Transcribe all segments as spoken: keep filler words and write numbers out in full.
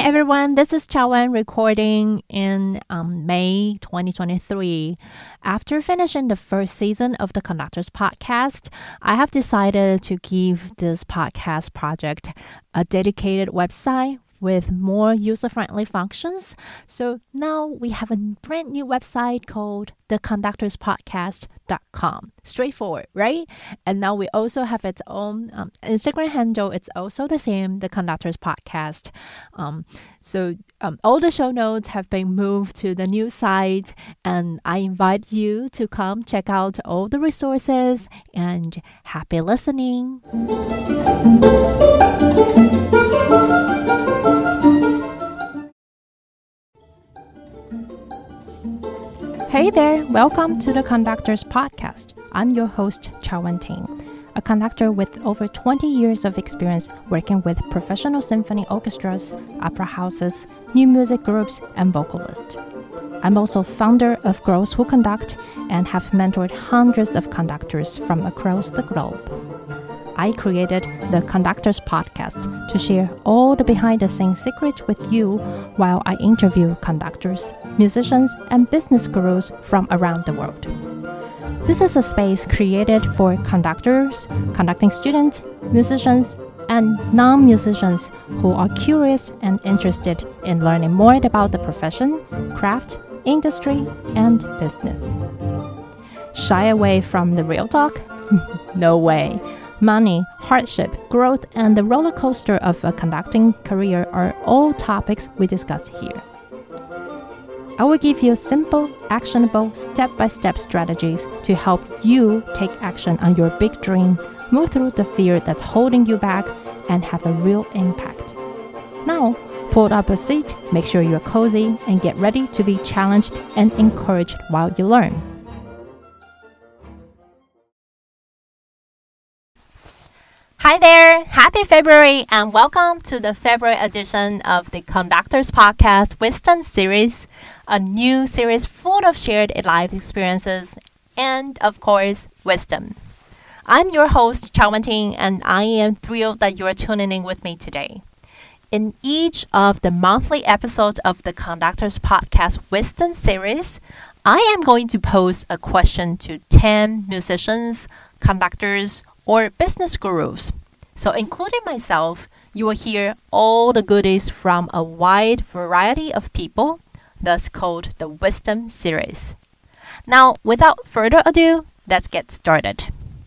everyone, this is Chaowen recording in um, May twenty twenty-three. After finishing the first season of the Conductors Podcast, I have decided to give this podcast project a dedicated website with more user-friendly functions. So now we have a brand new website called the conductors podcast dot com. Straightforward, right? And now we also have its own um, Instagram handle. It's also the same, the Conductors Podcast. Um, so um, all the show notes have been moved to the new site, and I invite you to come check out all the resources, and happy listening. Hey there, welcome to the Conductors Podcast. I'm your host, Chaowen Ting, a conductor with over twenty years of experience working with professional symphony orchestras, opera houses, new music groups, and vocalists. I'm also founder of Girls Who Conduct and have mentored hundreds of conductors from across the globe. I created the Conductors Podcast to share all the behind-the-scenes secrets with you while I interview conductors, musicians, and business gurus from around the world. This is a space created for conductors, conducting students, musicians, and non-musicians who are curious and interested in learning more about the profession, craft, industry, and business. Shy away from the real talk? No way. Money, hardship, growth, and the roller coaster of a conducting career are all topics we discuss here. I will give you simple, actionable, step-by-step strategies to help you take action on your big dream, move through the fear that's holding you back, and have a real impact. Now, pull up a seat, make sure you're cozy, and get ready to be challenged and encouraged while you learn. Hi there! Happy February and welcome to the February edition of the Conductors Podcast Wisdom Series, a new series full of shared life experiences and, of course, wisdom. I'm your host, Chaowen Ting, and I am thrilled that you are tuning in with me today. In each of the monthly episodes of the Conductors Podcast Wisdom Series, I am going to pose a question to ten musicians, conductors, or business gurus. So including myself, you will hear all the goodies from a wide variety of people, thus called the Wisdom Series. Now, without further ado, let's get started.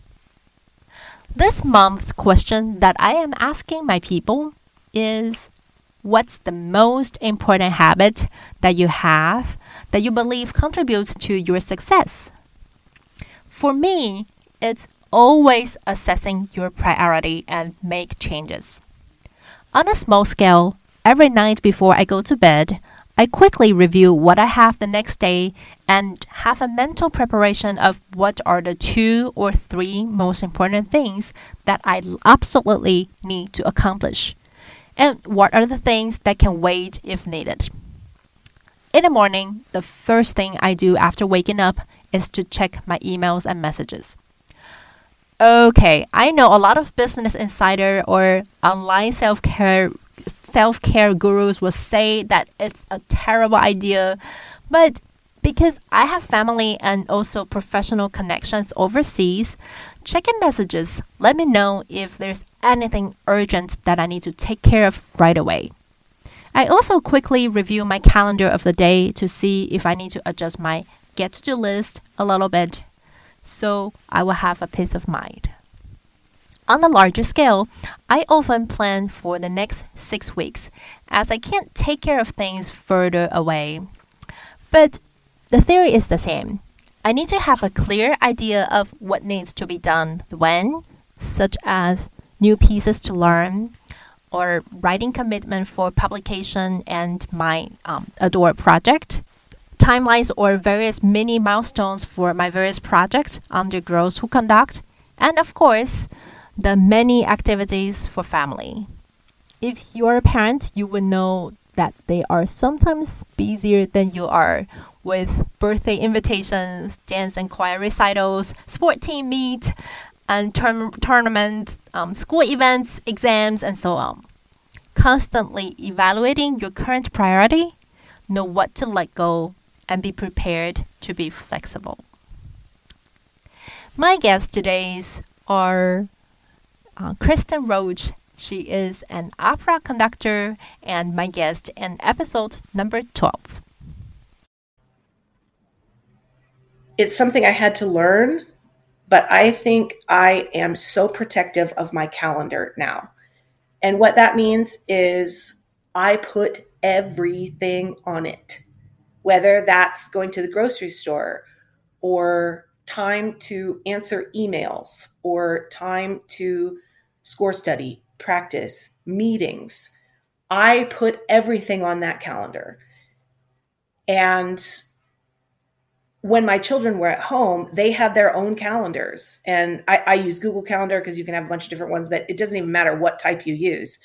This month's question that I am asking my people is, what's the most important habit that you have that you believe contributes to your success? For me, it's always assessing your priority and make changes. On a small scale, every night before I go to bed, I quickly review what I have the next day and have a mental preparation of what are the two or three most important things that I absolutely need to accomplish, and what are the things that can wait if needed. In the morning, the first thing I do after waking up is to check my emails and messages. Okay, I know a lot of business insider or online self-care self-care gurus will say that it's a terrible idea, but because I have family and also professional connections overseas, checking messages let me know if there's anything urgent that I need to take care of right away. I also quickly review my calendar of the day to see if I need to adjust my get-to-do list a little bit, so I will have a peace of mind. On a larger scale, I often plan for the next six weeks, as I can't take care of things further away. But the theory is the same. I need to have a clear idea of what needs to be done when, such as new pieces to learn, or writing commitment for publication and my um, Adore project, timelines or various mini milestones for my various projects under Girls Who Conduct, and of course, the many activities for family. If you're a parent, you will know that they are sometimes busier than you are, with birthday invitations, dance and choir recitals, sport team meet, and tourn- tournaments, um, school events, exams, and so on. constantly evaluating your current priority, know what to let go, and be prepared to be flexible. My guests today are uh, Kristen Roach. She is an opera conductor and my guest in episode number twelve. It's something I had to learn, but I think I am so protective of my calendar now. And what that means is I put everything on it, whether that's going to the grocery store or time to answer emails or time to score study, practice, meetings. I put everything on that calendar. And when my children were at home, they had their own calendars. And I, I use Google Calendar because you can have a bunch of different ones, but it doesn't even matter what type you use.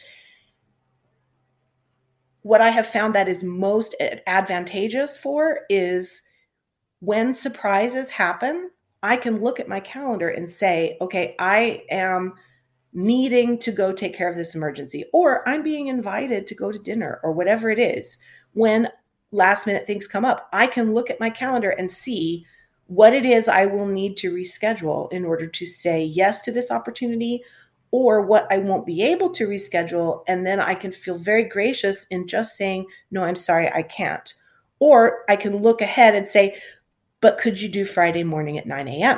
What I have found that is most advantageous for is when surprises happen, I can look at my calendar and say, okay, I am needing to go take care of this emergency, or I'm being invited to go to dinner, or whatever it is. When last minute things come up, I can look at my calendar and see what it is I will need to reschedule in order to say yes to this opportunity, or what I won't be able to reschedule. And then I can feel very gracious in just saying, no, I'm sorry, I can't. Or I can look ahead and say, but could you do Friday morning at nine a.m.?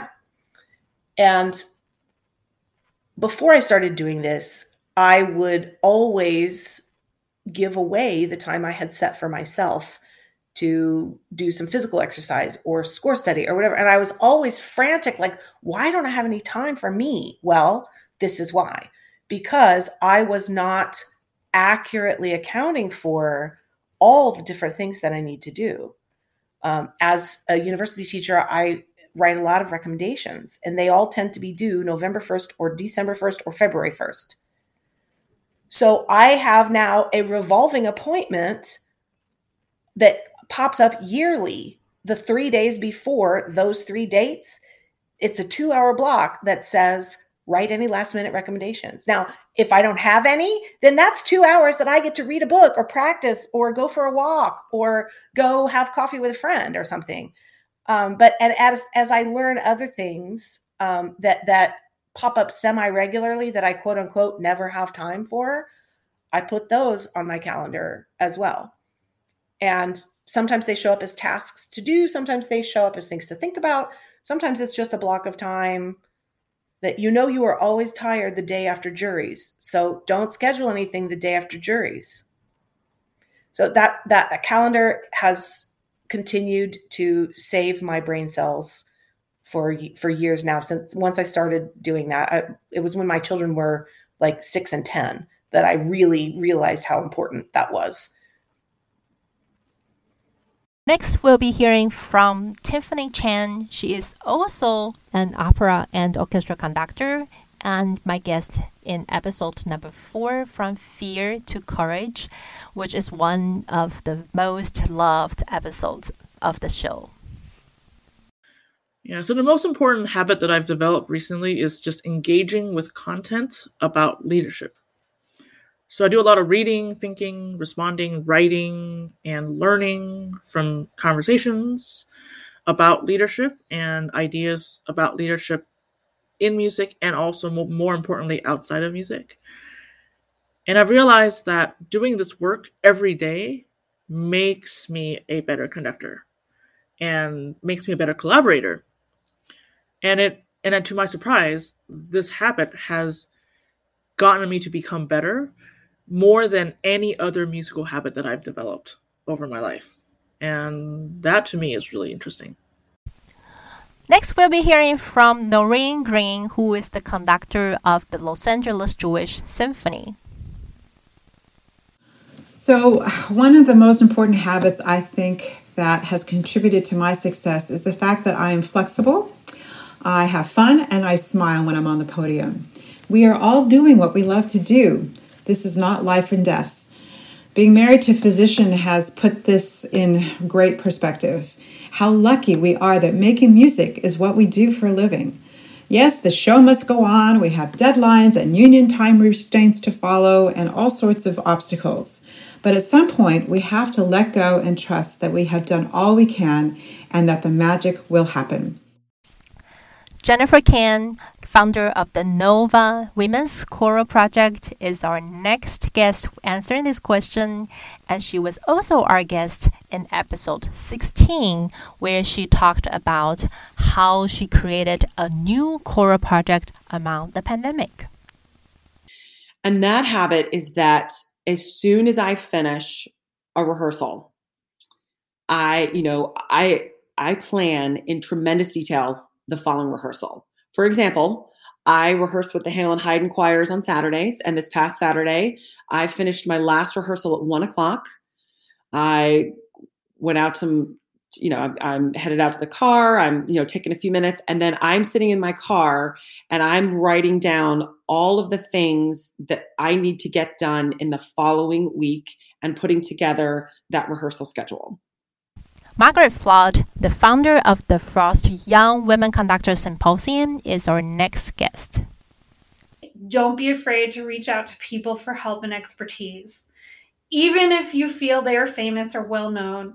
And before I started doing this, I would always give away the time I had set for myself to do some physical exercise or score study or whatever. And I was always frantic, like, why don't I have any time for me? Well, this is why. Because I was not accurately accounting for all the different things that I need to do. Um, as a university teacher, I write a lot of recommendations, and they all tend to be due November first or December first or February first. So I have now a revolving appointment that pops up yearly, the three days before those three dates. It's a two-hour block that says, write any last-minute recommendations. Now, if I don't have any, then that's two hours that I get to read a book or practice or go for a walk or go have coffee with a friend or something. Um, but and as as I learn other things um, that that pop up semi-regularly that I quote unquote never have time for, I put those on my calendar as well. And sometimes they show up as tasks to do. Sometimes they show up as things to think about. Sometimes it's just a block of time that you know you are always tired the day after juries. So don't schedule anything the day after juries. So that that, that calendar has continued to save my brain cells for for years now. Since once I started doing that, I, it was when my children were like six and ten that I really realized how important that was. Next, we'll be hearing from Tiffany Chen. She is also an opera and orchestra conductor and my guest in episode number four, From Fear to Courage, which is one of the most loved episodes of the show. Yeah, so the most important habit that I've developed recently is just engaging with content about leadership. So I do a lot of reading, thinking, responding, writing, and learning from conversations about leadership and ideas about leadership in music and also more importantly outside of music. And I've realized that doing this work every day makes me a better conductor and makes me a better collaborator. And it and to my surprise, this habit has gotten me to become better more than any other musical habit that I've developed over my life. And that to me is really interesting. Next, we'll be hearing from Noreen Green, who is the conductor of the Los Angeles Jewish Symphony. So one of the most important habits I think that has contributed to my success is the fact that I am flexible, I have fun, and I smile when I'm on the podium. We are all doing what we love to do. This is not life and death. Being married to a physician has put this in great perspective. How lucky we are that making music is what we do for a living. Yes, the show must go on. We have deadlines and union time restraints to follow and all sorts of obstacles. But at some point, we have to let go and trust that we have done all we can and that the magic will happen. Jennifer Kan, founder of the Nova Women's Choral Project, is our next guest answering this question, and she was also our guest in episode sixteen, where she talked about how she created a new choral project among the pandemic. And that habit is that as soon as I finish a rehearsal, I, you know, I I plan in tremendous detail the following rehearsal. For example, I rehearse with the Hale and Haydn choirs on Saturdays, and this past Saturday, I finished my last rehearsal at one o'clock. I went out to, you know, I'm, I'm headed out to the car. I'm, you know, taking a few minutes, and then I'm sitting in my car and I'm writing down all of the things that I need to get done in the following week and putting together that rehearsal schedule. Margaret Flood, the founder of the Frost Young Women Conductors Symposium, is our next guest. Don't be afraid to reach out to people for help and expertise. Even if you feel they are famous or well-known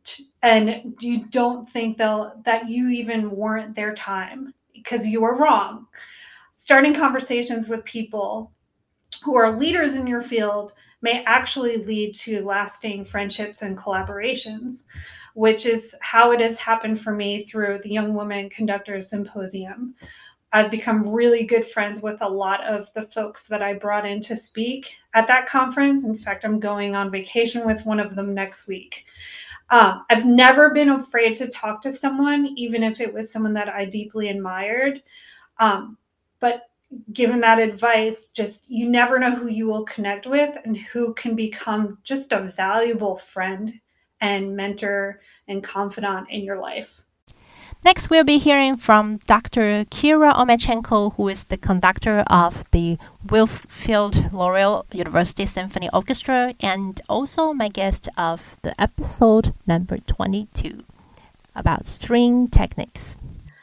and you don't think they'll that you even warrant their time because you are wrong. Starting conversations with people who are leaders in your field may actually lead to lasting friendships and collaborations, which is how it has happened for me through the Young Women Conductors Symposium. I've become really good friends with a lot of the folks that I brought in to speak at that conference. In fact, I'm going on vacation with one of them next week. Um, I've never been afraid to talk to someone, even if it was someone that I deeply admired. Um, but given that advice, just you never know who you will connect with and who can become just a valuable friend and mentor and confidant in your life. Next, we'll be hearing from Doctor Kira Omechenko, who is the conductor of the Wilfrid Laurier University Symphony Orchestra and also my guest of the episode number twenty-two about string techniques.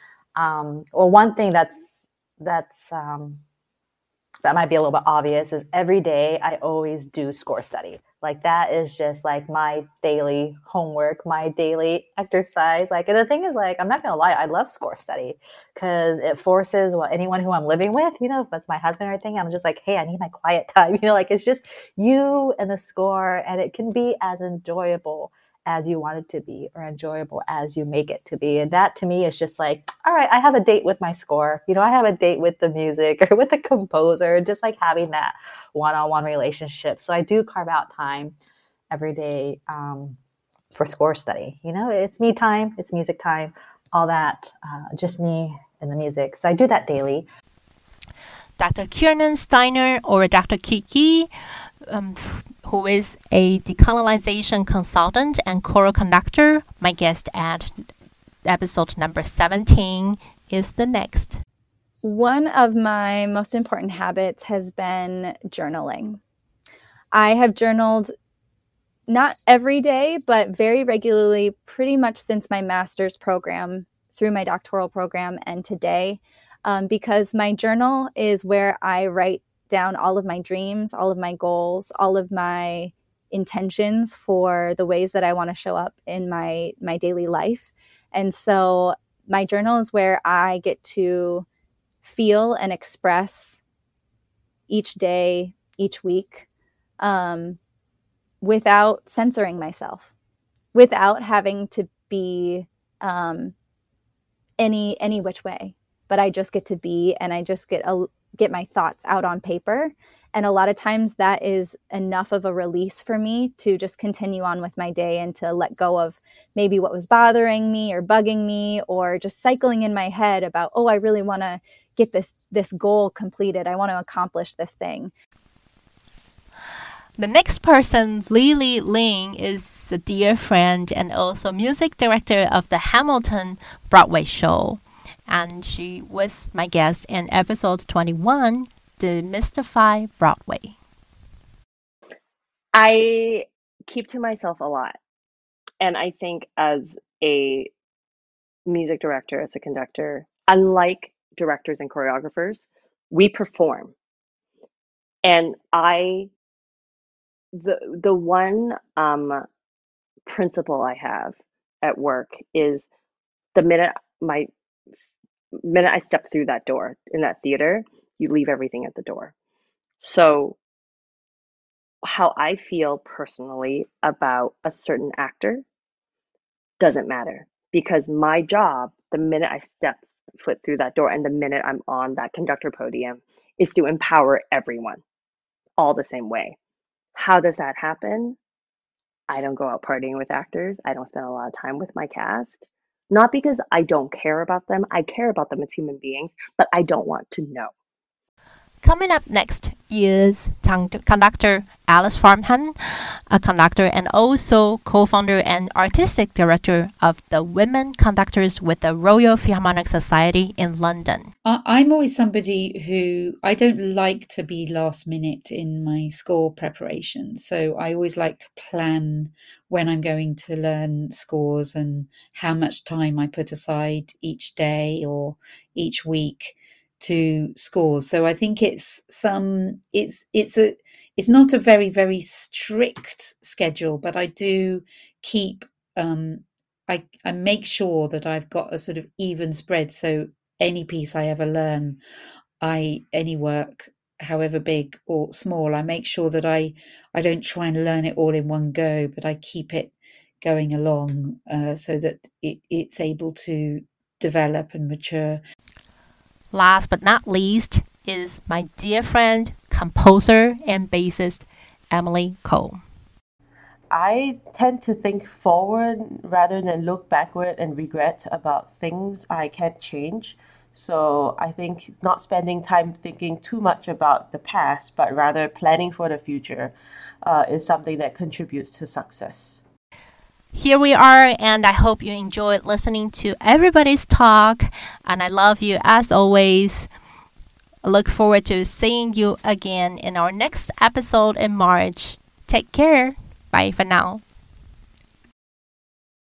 Um, well, one thing that's that's um, that might be a little bit obvious is every day I always do score study. Like that is just like my daily homework, my daily exercise. Like, and the thing is, like, I'm not going to lie, I love score study because it forces well, anyone who I'm living with, you know, if it's my husband or anything, I'm just like, hey, I need my quiet time. You know, like it's just you and the score, and it can be as enjoyable as you want it to be or enjoyable as you make it to be. And that to me is just like, all right, I have a date with my score. You know, I have a date with the music or with the composer, just like having that one-on-one relationship. So I do carve out time every day um, for score study. You know, it's me time, it's music time, all that, uh, just me and the music. So I do that daily. Doctor Kiernan Steiner, or Doctor Kiki, um, who is a decolonization consultant and choral conductor, my guest at episode number seventeen, is the next. One of my most important habits has been journaling. I have journaled not every day, but very regularly, pretty much since my master's program, through my doctoral program, and today, um, because my journal is where I write down all of my dreams, all of my goals, all of my intentions for the ways that I want to show up in my, my daily life. And so my journal is where I get to feel and express each day, each week, um, without censoring myself, without having to be um, any any which way. But I just get to be, and I just get a get my thoughts out on paper. And a lot of times that is enough of a release for me to just continue on with my day and to let go of maybe what was bothering me or bugging me or just cycling in my head about, oh, I really want to get this, this goal completed. I want to accomplish this thing. The next person, Lily Ling, is a dear friend and also music director of the Hamilton Broadway show. And she was my guest in episode twenty-one, Demystify Broadway. I keep to myself a lot. And I think as a music director, as a conductor, I like directors and choreographers, we perform. And I, the the one um, principle I have at work is the minute my minute I step through that door in that theater, you leave everything at the door. So how I feel personally about a certain actor doesn't matter, because my job, the minute I step foot through that door and the minute I'm on that conductor podium, is to empower everyone all the same way. How does that happen? I don't go out partying with actors. I don't spend a lot of time with my cast. Not because I don't care about them. I care about them as human beings, but I don't want to know. Coming up next is conductor Alice Farnham, a conductor and also co-founder and artistic director of the Women Conductors with the Royal Philharmonic Society in London. I'm always somebody who, I don't like to be last minute in my score preparation. So I always like to plan when I'm going to learn scores and how much time I put aside each day or each week to scores. So I think it's some it's it's a it's not a very very strict schedule, but I do keep um I I make sure that I've got a sort of even spread. So any piece I ever learn, I any work, however big or small, I make sure that I I don't try and learn it all in one go, but I keep it going along uh, so that it, it's able to develop and mature. Last but not least is my dear friend, composer and bassist, Emily Cole. I tend to think forward rather than look backward and regret about things I can't change. So I think not spending time thinking too much about the past, but rather planning for the future uh, is something that contributes to success. Here we are, and I hope you enjoyed listening to everybody's talk, and I love you as always. I look forward to seeing you again in our next episode in March. Take care. Bye for now.